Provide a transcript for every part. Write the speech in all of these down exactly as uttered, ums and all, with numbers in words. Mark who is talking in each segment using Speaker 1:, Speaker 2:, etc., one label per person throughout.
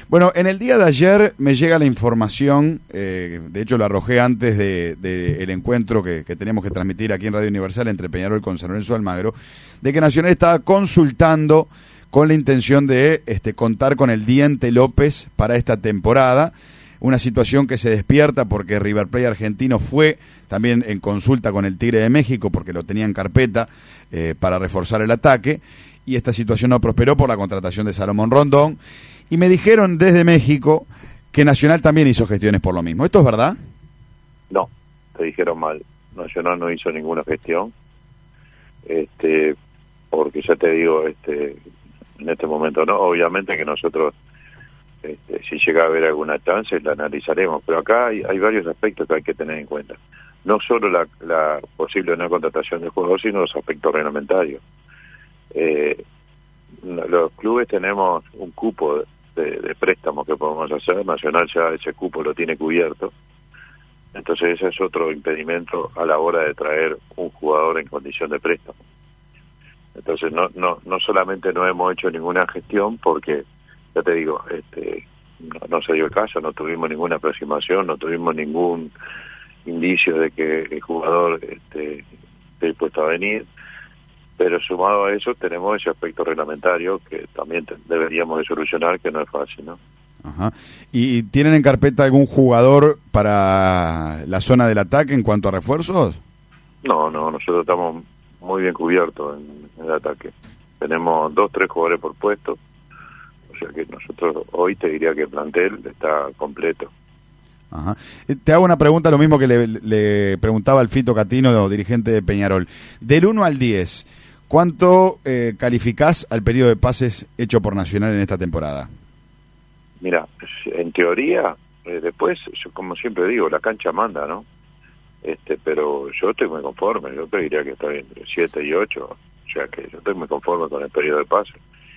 Speaker 1: Bueno, en el día de ayer me llega la información, eh, de hecho lo arrojé antes del de, de el encuentro que, que teníamos que transmitir aquí en Radio Universal entre Peñarol con San Lorenzo de Almagro, de que Nacional estaba consultando con la intención de este, contar con el Diente López para esta temporada, una situación que se despierta porque River Plate argentino fue también en consulta con el Tigre de México porque lo tenía en carpeta eh, para reforzar el ataque, y esta situación no prosperó por la contratación de Salomón Rondón. Y me dijeron desde México que Nacional también hizo gestiones por lo mismo. ¿Esto es verdad?
Speaker 2: No, te dijeron mal. Nacional no hizo ninguna gestión. Este, porque ya te digo, este, en este momento no. Obviamente que nosotros, este, si llega a haber alguna chance, la analizaremos. Pero acá hay, hay varios aspectos que hay que tener en cuenta. No solo la, la posible no contratación de jugadores, sino los aspectos reglamentarios. Eh, los clubes tenemos un cupo de, de préstamos que podemos hacer. Nacional ya ese cupo lo tiene cubierto, entonces ese es otro impedimento a la hora de traer un jugador en condición de préstamo. Entonces no no no solamente no hemos hecho ninguna gestión porque, ya te digo, este no, no se dio el caso, no tuvimos ninguna aproximación, no tuvimos ningún indicio de que el jugador este, esté dispuesto a venir. Pero sumado a eso tenemos ese aspecto reglamentario que también te, deberíamos de solucionar, que no es fácil, ¿no?
Speaker 1: Ajá. ¿Y tienen en carpeta algún jugador para la zona del ataque en cuanto a refuerzos?
Speaker 2: No, no, nosotros estamos muy bien cubiertos en, en el ataque. Tenemos dos, tres jugadores por puesto, o sea que nosotros hoy te diría que el plantel está completo.
Speaker 1: Ajá. Te hago una pregunta, lo mismo que le, le preguntaba al Fito Catino, dirigente de Peñarol. Del uno al diez, ¿cuánto eh, calificás al periodo de pases hecho por Nacional en esta temporada?
Speaker 2: Mira, en teoría, eh, después, yo como siempre digo, la cancha manda, ¿no? Este, pero yo estoy muy conforme, yo te diría que está entre siete y ocho, o sea que yo estoy muy conforme con el periodo de pases.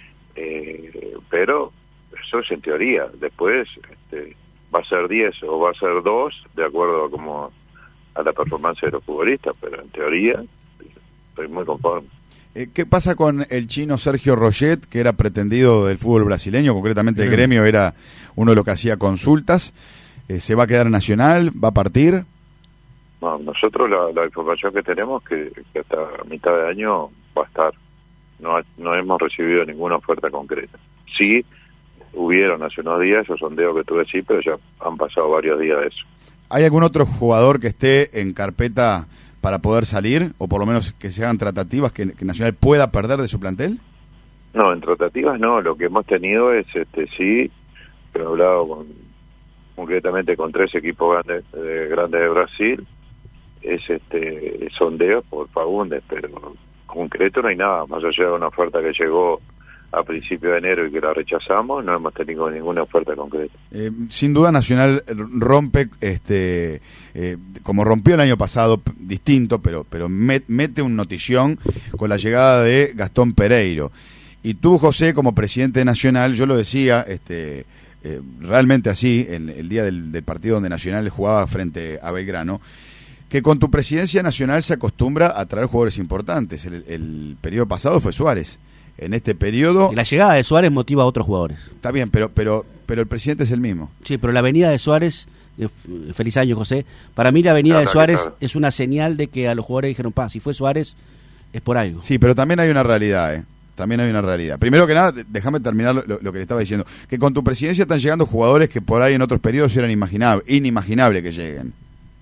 Speaker 2: Eh, pero eso es en teoría, después este, va a ser diez o va a ser dos, de acuerdo a como a la performance de los futbolistas, pero en teoría estoy muy conforme.
Speaker 1: Eh, ¿Qué pasa con el chino Sergio Roget, que era pretendido del fútbol brasileño, concretamente el Gremio era uno de los que hacía consultas? Eh, ¿Se va a quedar Nacional? ¿Va a partir?
Speaker 2: No, nosotros la, la información que tenemos es que, que hasta mitad de año va a estar. No, no hemos recibido ninguna oferta concreta. Sí, hubieron hace unos días esos sondeos que tuve, sí, pero ya han pasado varios días de eso.
Speaker 1: ¿Hay algún otro jugador que esté en carpeta para poder salir, o por lo menos que se hagan tratativas que, que Nacional pueda perder de su plantel?
Speaker 2: No, en tratativas no, lo que hemos tenido es, este sí, he hablado con, concretamente con tres equipos grandes, eh, grandes de Brasil, es este sondeos por Fagundes, pero concreto no hay nada, más allá de una oferta que llegó a principios de enero y que la rechazamos, no hemos tenido ninguna oferta concreta.
Speaker 1: Eh, sin duda Nacional rompe, este eh, como rompió el año pasado, distinto, pero pero met, mete un notición con la llegada de Gastón Pereiro. Y tú, José, como presidente de Nacional, yo lo decía, este eh, realmente así, en el día del, del partido donde Nacional jugaba frente a Belgrano, que con tu presidencia Nacional se acostumbra a traer jugadores importantes. El, el periodo pasado fue Suárez. En este periodo...
Speaker 3: Y la llegada de Suárez motiva a otros jugadores.
Speaker 1: Está bien, pero pero pero el presidente es el mismo.
Speaker 3: Sí, pero la venida de Suárez, eh, feliz año, José, para mí la venida
Speaker 2: claro,
Speaker 3: de Suárez
Speaker 2: claro.
Speaker 3: es una señal de que a los jugadores dijeron, pa, si fue Suárez, es por algo.
Speaker 1: Sí, pero también hay una realidad, ¿eh? También hay una realidad. Primero que nada, déjame terminar lo, lo que le estaba diciendo. Que con tu presidencia están llegando jugadores que por ahí en otros periodos eran inimaginables, inimaginable que lleguen.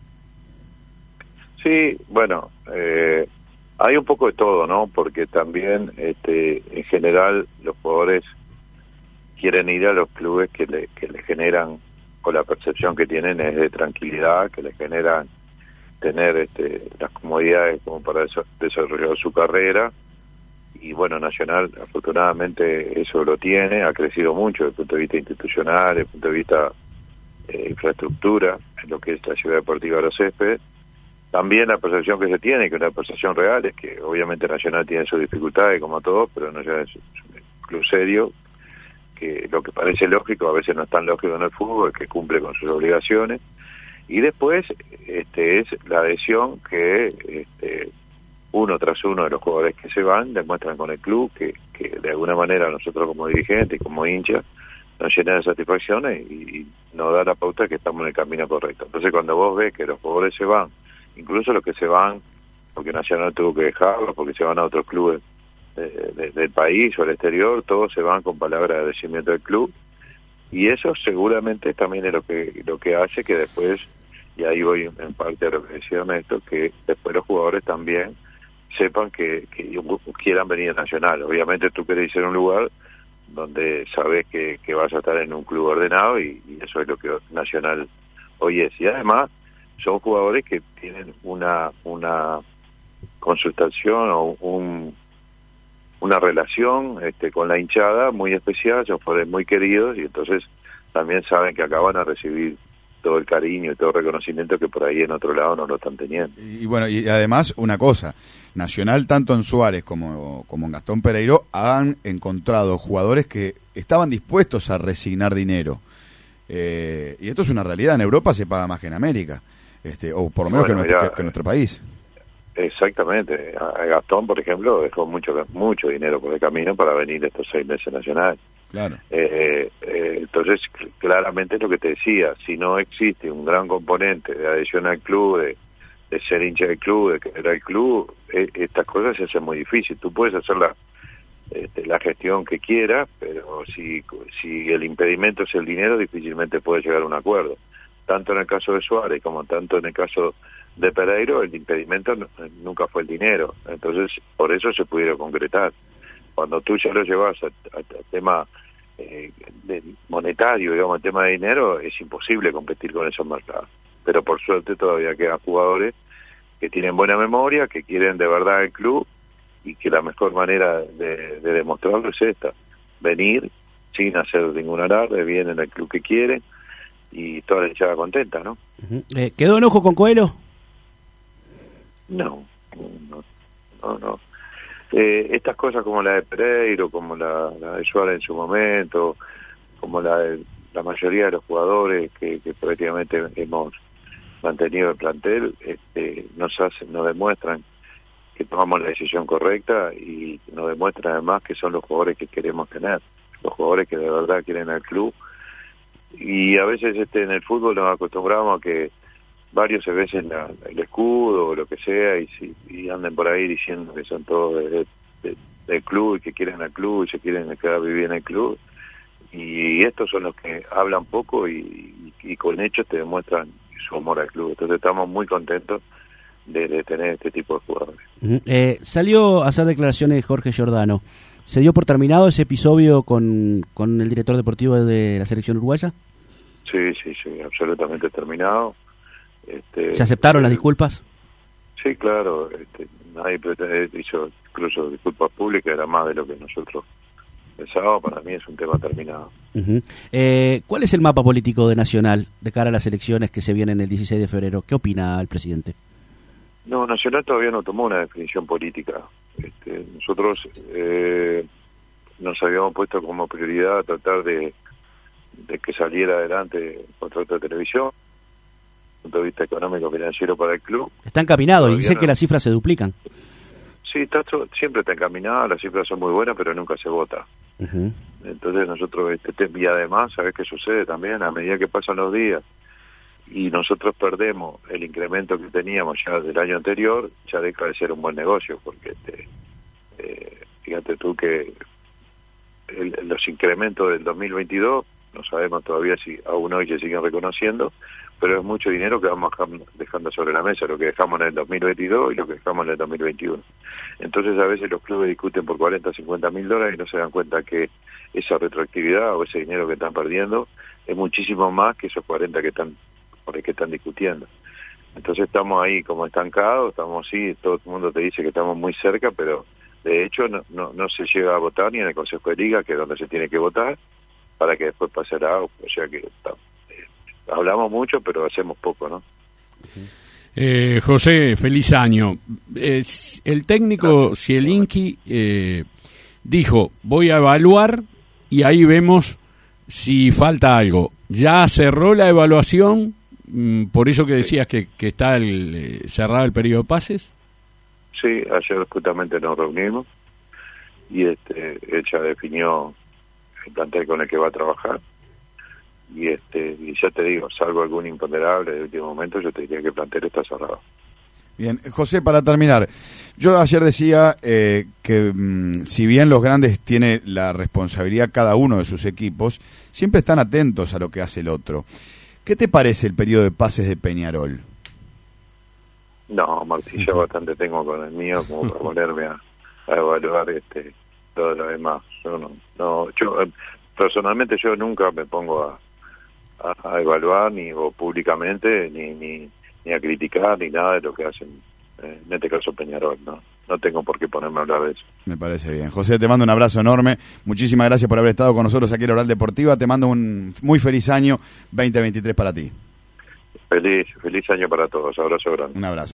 Speaker 2: Sí, bueno... Eh... Hay un poco de todo, ¿no? Porque también, este, en general, los jugadores quieren ir a los clubes que le, que le generan, o la percepción que tienen es de tranquilidad, que les generan tener este, las comodidades como para eso, desarrollar su carrera. Y bueno, Nacional, afortunadamente, eso lo tiene, ha crecido mucho desde el punto de vista institucional, desde el punto de vista eh, infraestructura, en lo que es la Ciudad Deportiva de los Céspedes. También la percepción que se tiene, que es una percepción real, es que obviamente Nacional tiene sus dificultades como todos, pero Nacional es un club serio, que lo que parece lógico a veces no es tan lógico en el fútbol, que cumple con sus obligaciones. Y después este es la adhesión que este, uno tras uno de los jugadores que se van demuestran con el club, que, que de alguna manera nosotros como dirigentes y como hinchas nos llena de satisfacciones y, y nos da la pauta de que estamos en el camino correcto. Entonces cuando vos ves que los jugadores se van, incluso los que se van porque Nacional tuvo que dejarlos, porque se van a otros clubes de, de, del país o al exterior, todos se van con palabras de agradecimiento del club, y eso seguramente también es lo que lo que hace que después, y ahí voy en parte a lo que decía Ernesto, que después los jugadores también sepan que, que quieran venir a Nacional. Obviamente tú querés ir a un lugar donde sabes que, que vas a estar en un club ordenado, y, y eso es lo que Nacional hoy es. Y además son jugadores que tienen una una consultación o un una relación este, con la hinchada muy especial, son jugadores muy queridos, y entonces también saben que acá van a recibir todo el cariño y todo el reconocimiento que por ahí en otro lado no lo están teniendo.
Speaker 1: Y, y bueno, y además una cosa, Nacional tanto en Suárez como, como en Gastón Pereiro han encontrado jugadores que estaban dispuestos a resignar dinero, eh, y esto es una realidad. En Europa se paga más que en América, este, o por lo menos bueno, que, nuestro, ya, que, que nuestro país.
Speaker 2: Exactamente. A Gastón, por ejemplo, dejó mucho mucho dinero por el camino para venir estos seis meses Nacional.
Speaker 1: Claro.
Speaker 2: Eh, eh, entonces, claramente es lo que te decía, si no existe un gran componente de adhesión al club, de, de ser hincha del club, de querer al club, eh, estas cosas se hacen muy difícil. Tú puedes hacer la, este, la gestión que quieras, pero si, si el impedimento es el dinero, difícilmente puedes llegar a un acuerdo. Tanto en el caso de Suárez como tanto en el caso de Pereiro, el impedimento no, nunca fue el dinero. Entonces, por eso se pudieron concretar. Cuando tú ya lo llevas al tema eh, de monetario, digamos, al tema de dinero, es imposible competir con esos mercados. Pero por suerte todavía quedan jugadores que tienen buena memoria, que quieren de verdad el club, y que la mejor manera de, de demostrarlo es esta: venir sin hacer ningún alarde, vienen al club que quieren, y toda la hinchada contenta, ¿no?
Speaker 3: Uh-huh. eh, ¿Quedó enojo con Coelho?
Speaker 2: No, no, no, no. Eh, estas cosas como la de Pereiro, como la, la de Suárez en su momento, como la de la mayoría de los jugadores que, que prácticamente hemos mantenido el plantel, este, nos hacen, nos demuestran que tomamos la decisión correcta, y nos demuestran además que son los jugadores que queremos tener, los jugadores que de verdad quieren al club. Y a veces este en el fútbol nos acostumbramos a que varios se besen la, el escudo o lo que sea, y, si, y anden por ahí diciendo que son todos de, de, del club y que quieren al club y se quieren quedar vivir en el club, y estos son los que hablan poco y, y, y con hechos te demuestran su amor al club. Entonces estamos muy contentos de, de tener este tipo de jugadores.
Speaker 3: Uh-huh. eh, salió a hacer declaraciones Jorge Giordano. ¿Se dio por terminado ese episodio con, con el director deportivo de la selección uruguaya?
Speaker 2: Sí, sí, sí, absolutamente terminado. Este,
Speaker 3: ¿Se aceptaron las disculpas?
Speaker 2: Sí, claro. Este, nadie hizo incluso disculpas públicas, era más de lo que nosotros pensábamos. Para mí es un tema terminado.
Speaker 3: Uh-huh. eh, ¿Cuál es el mapa político de Nacional de cara a las elecciones que se vienen el dieciséis de febrero? ¿Qué opina el presidente?
Speaker 2: No, Nacional todavía no tomó una definición política. Este, nosotros eh, nos habíamos puesto como prioridad tratar de, de que saliera adelante el contrato de televisión, punto de vista económico financiero para el club.
Speaker 3: Está encaminado, y dice
Speaker 2: no.
Speaker 3: que las cifras se duplican.
Speaker 2: Sí, está, siempre está encaminado, las cifras son muy buenas, pero nunca se vota.
Speaker 3: Uh-huh.
Speaker 2: Entonces nosotros, este, y además, ¿sabes qué sucede también? A medida que pasan los días y nosotros perdemos el incremento que teníamos ya del año anterior, ya deja de ser un buen negocio, porque este, eh, fíjate tú que el, los incrementos del dos mil veintidós, no sabemos todavía si aún hoy se siguen reconociendo, pero es mucho dinero que vamos dejando sobre la mesa, lo que dejamos en el dos mil veintidós y lo que dejamos en el dos mil veintiuno. Entonces a veces los clubes discuten por cuarenta, cincuenta mil dólares y no se dan cuenta que esa retroactividad o ese dinero que están perdiendo es muchísimo más que esos cuarenta que están por el que están discutiendo. Entonces estamos ahí como estancados, estamos sí, todo el mundo te dice que estamos muy cerca, pero de hecho no, no, no se llega a votar ni en el Consejo de Liga, que es donde se tiene que votar, para que después pasará, o sea que está, eh, hablamos mucho, pero hacemos poco, ¿no?
Speaker 4: Eh, José, feliz año. Eh, el técnico Zielinski eh, dijo, voy a evaluar y ahí vemos si falta algo. ¿Ya cerró la evaluación? Por eso que decías que, que está el, eh, cerrado el periodo de pases.
Speaker 2: Sí, ayer justamente nos reunimos y este él ya definió el plantel con el que va a trabajar. y este y ya te digo, salvo algún imponderable de último momento, yo te diría que el plantel está cerrado.
Speaker 1: Bien, José, para terminar, yo ayer decía eh, que mmm, si bien los grandes tienen la responsabilidad cada uno de sus equipos, siempre están atentos a lo que hace el otro. ¿Qué te parece el periodo de pases de Peñarol?
Speaker 2: No, Martín, yo bastante tengo con el mío como para ponerme a, a evaluar este todo lo demás. Yo no, no yo eh, personalmente yo nunca me pongo a, a, a evaluar ni o públicamente ni, ni ni a criticar ni nada de lo que hacen, eh, en este caso Peñarol, no no tengo por qué ponerme a hablar de eso.
Speaker 1: Me parece bien. José, te mando un abrazo enorme, muchísimas gracias por haber estado con nosotros aquí en Oral Deportiva, te mando un muy feliz año veinte veintitrés para ti.
Speaker 2: Feliz, feliz año para todos, abrazo grande.
Speaker 1: Un abrazo.